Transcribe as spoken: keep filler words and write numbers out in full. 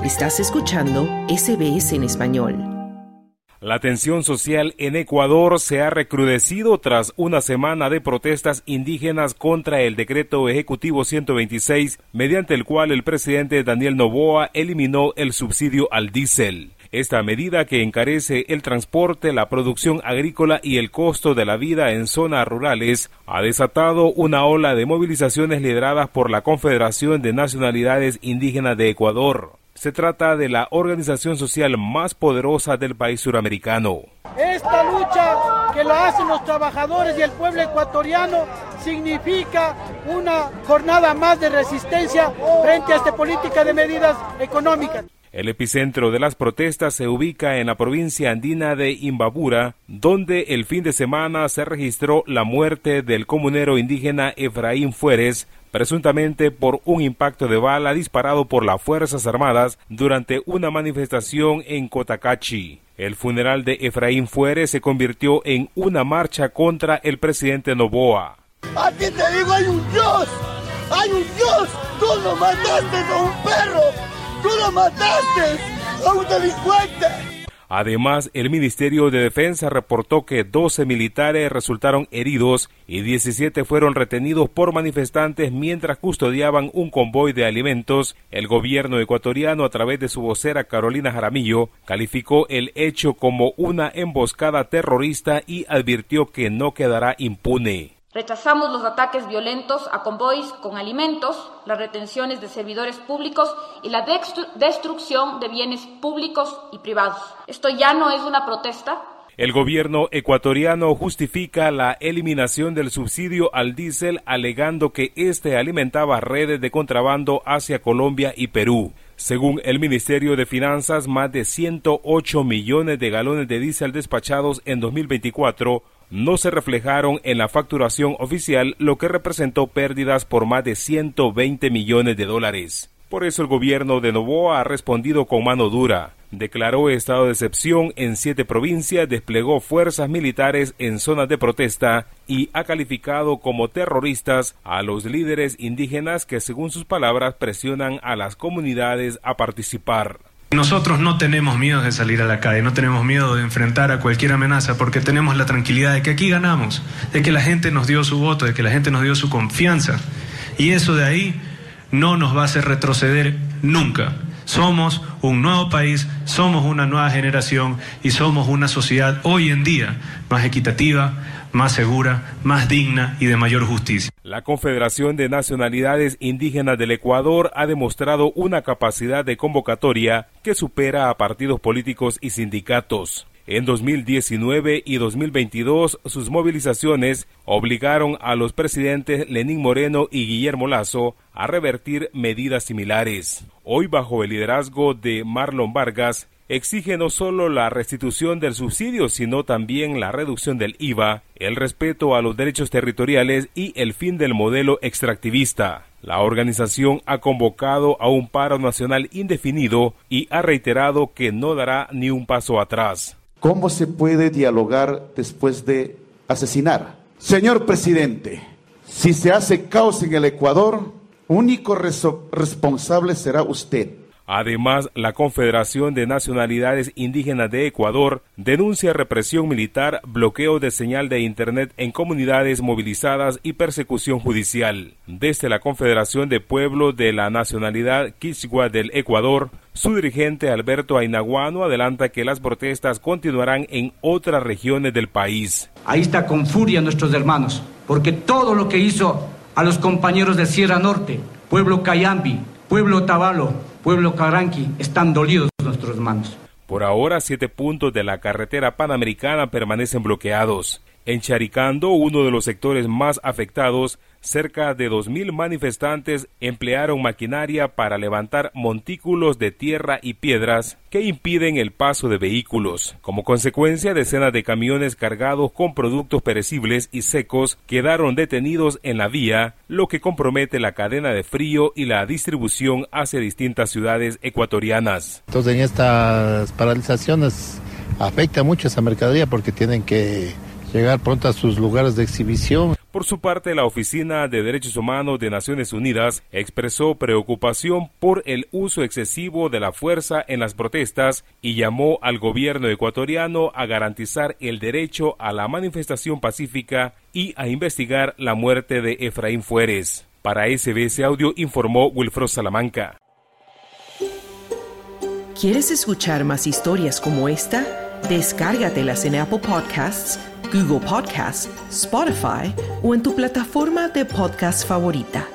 Estás escuchando S B S en español. La tensión social en Ecuador se ha recrudecido tras una semana de protestas indígenas contra el decreto ejecutivo ciento veintiséis, mediante el cual el presidente Daniel Noboa eliminó el subsidio al diésel. Esta medida, que encarece el transporte, la producción agrícola y el costo de la vida en zonas rurales, ha desatado una ola de movilizaciones lideradas por la Confederación de Nacionalidades Indígenas de Ecuador. Se trata de la organización social más poderosa del país suramericano. Esta lucha que la hacen los trabajadores y el pueblo ecuatoriano significa una jornada más de resistencia frente a esta política de medidas económicas. El epicentro de las protestas se ubica en la provincia andina de Imbabura, donde el fin de semana se registró la muerte del comunero indígena Efraín Fuérez, presuntamente por un impacto de bala disparado por las Fuerzas Armadas durante una manifestación en Cotacachi. El funeral de Efraín Fuérez se convirtió en una marcha contra el presidente Noboa. Aquí te digo, hay un Dios, hay un Dios, tú lo mataste a un perro. ¡Tú lo mataste a un delincuente! Además, el Ministerio de Defensa reportó que doce militares resultaron heridos y diecisiete fueron retenidos por manifestantes mientras custodiaban un convoy de alimentos. El gobierno ecuatoriano, a través de su vocera Carolina Jaramillo, calificó el hecho como una emboscada terrorista y advirtió que no quedará impune. Rechazamos los ataques violentos a convoys con alimentos, las retenciones de servidores públicos y la destrucción de bienes públicos y privados. Esto ya no es una protesta. El gobierno ecuatoriano justifica la eliminación del subsidio al diésel alegando que este alimentaba redes de contrabando hacia Colombia y Perú. Según el Ministerio de Finanzas, más de ciento ocho millones de galones de diésel despachados en dos mil veinticuatro no se reflejaron en la facturación oficial, lo que representó pérdidas por más de ciento veinte millones de dólares. Por eso el gobierno de Noboa ha respondido con mano dura. Declaró estado de excepción en siete provincias, desplegó fuerzas militares en zonas de protesta y ha calificado como terroristas a los líderes indígenas que, según sus palabras, presionan a las comunidades a participar. Nosotros no tenemos miedo de salir a la calle, no tenemos miedo de enfrentar a cualquier amenaza porque tenemos la tranquilidad de que aquí ganamos, de que la gente nos dio su voto, de que la gente nos dio su confianza, y eso de ahí no nos va a hacer retroceder nunca. Somos un nuevo país, somos una nueva generación y somos una sociedad hoy en día más equitativa, más segura, más digna y de mayor justicia. La Confederación de Nacionalidades Indígenas del Ecuador ha demostrado una capacidad de convocatoria que supera a partidos políticos y sindicatos. En dos mil diecinueve y dos mil veintidós, sus movilizaciones obligaron a los presidentes Lenín Moreno y Guillermo Lasso a revertir medidas similares. Hoy, bajo el liderazgo de Marlon Vargas, exige no solo la restitución del subsidio, sino también la reducción del I V A, el respeto a los derechos territoriales y el fin del modelo extractivista. La organización ha convocado a un paro nacional indefinido y ha reiterado que no dará ni un paso atrás. ¿Cómo se puede dialogar después de asesinar? Señor presidente, si se hace caos en el Ecuador, único reso- responsable será usted. Además, la Confederación de Nacionalidades Indígenas de Ecuador denuncia represión militar, bloqueo de señal de Internet en comunidades movilizadas y persecución judicial. Desde la Confederación de Pueblos de la Nacionalidad Quichua del Ecuador, su dirigente Alberto Ainaguano adelanta que las protestas continuarán en otras regiones del país. Ahí está con furia nuestros hermanos, porque todo lo que hizo a los compañeros de Sierra Norte, pueblo Cayambi, pueblo Tabalo, pueblo Caranqui, están dolidos nuestros hermanos. Por ahora, siete puntos de la carretera panamericana permanecen bloqueados. En Charicando, uno de los sectores más afectados, cerca de dos mil manifestantes emplearon maquinaria para levantar montículos de tierra y piedras que impiden el paso de vehículos. Como consecuencia, decenas de camiones cargados con productos perecibles y secos quedaron detenidos en la vía, lo que compromete la cadena de frío y la distribución hacia distintas ciudades ecuatorianas. Entonces, en estas paralizaciones afecta mucho esa mercadería porque tienen que llegar pronto a sus lugares de exhibición. Por su parte, la Oficina de Derechos Humanos de Naciones Unidas expresó preocupación por el uso excesivo de la fuerza en las protestas y llamó al gobierno ecuatoriano a garantizar el derecho a la manifestación pacífica y a investigar la muerte de Efraín Fuérez. Para S B S Audio informó Wilfredo Salamanca. ¿Quieres escuchar más historias como esta? Descárgatelas en Apple Podcasts, Google Podcasts, Spotify o en tu plataforma de podcast favorita.